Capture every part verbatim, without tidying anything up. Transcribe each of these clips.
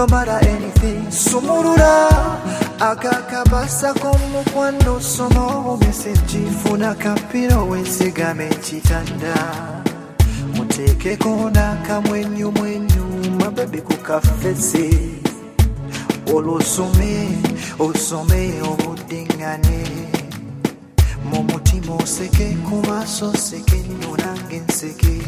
no matter anything. Sumurura akakabasa komukwano somo message funa kapiro wensigame chitanda muteke kona kamwenyu mwenyu mabebi kukafesi olosome osome obudingane mumutima oseke kumaso seke nonange nseke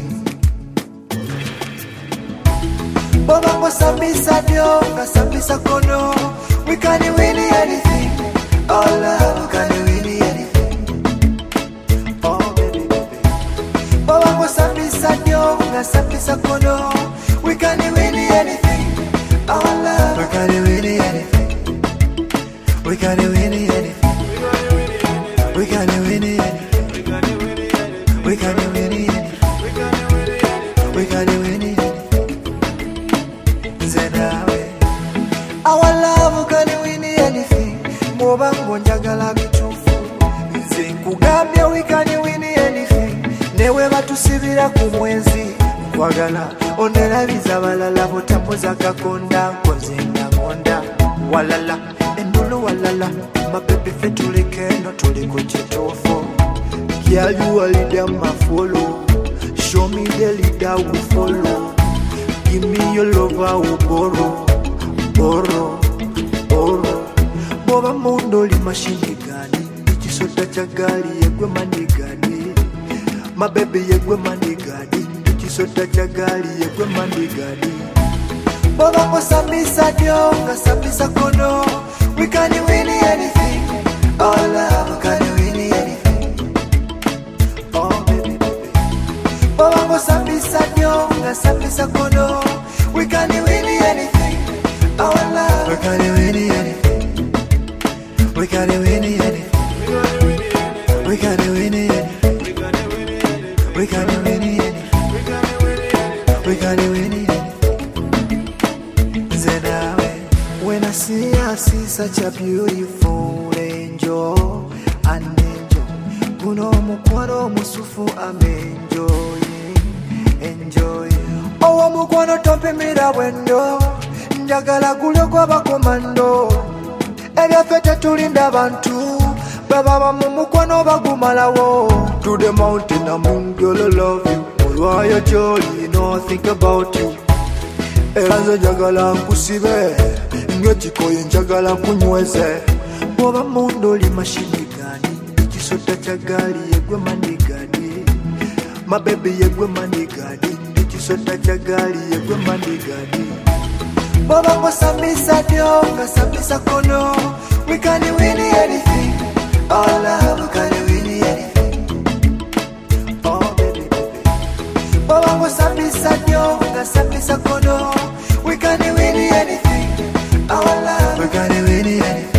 Baba ngosambisa dio ngasambisa kono. We can win anything. Oh love, we can win anything. Oh baby, baby. Baba ngosambisa dio ngasambisa kono. We can win anything. Oh love, we can win anything. We can win anything. We can win anything. We can win anything. We can win anything. Our love can win anything. Mobango njagala bitufu. Nze nkugambye we can win anything. Newe batusibira ku mwezi. Kwagala onerabiza balala botampoza kakonda nkoze ngonda. Walala endolo walala. My baby fe tuleke no tuliko chitofo. Girl you a leader my follow. Show me the leader who follow. Give me your love I will borrow. Oro, oro Boba mundo li mashini gani Ichisoda chagali yegwe mani gani My baby yegwe mani gani Ichisoda chagali yegwe mani gani Boba ngosambisa dio ngasambisa kono. We can win anything. Oh love, we can win anything. Oh baby, baby Boba ngosambisa dio ngasambisa kono. We can win anything. Our love, we can win anything. We can win anything. We can win anything. We can win anything. We can win anything. Zenawe, when I see I see such a beautiful angel, an angel. Kuno mukwano musufu I'm enjoying, enjoying. Oh, mukwano tompe mira wendo. Njagala gulyo kwa bakomando. Ebyaffe tulinda abantu baba mu mukwano bagumalawo. To the mountain and moon girl I love you. Olwayo jolly no think about you. Eranze njagala nkusibe nnyo kikoye njagala kunyweze. Bwoba mundo li mashini gani ikisoda kya gali yegwe mani gani. My baby yegwe mani gani ikisoda kya gali yegwe mani gani. Baba ngosambisa dio ngasambisa kono. We can win anything. Oh love, we can win anything. Oh baby, baby Baba ngosambisa dio ngasambisa kono. We can win anything. Our love, we can win anything.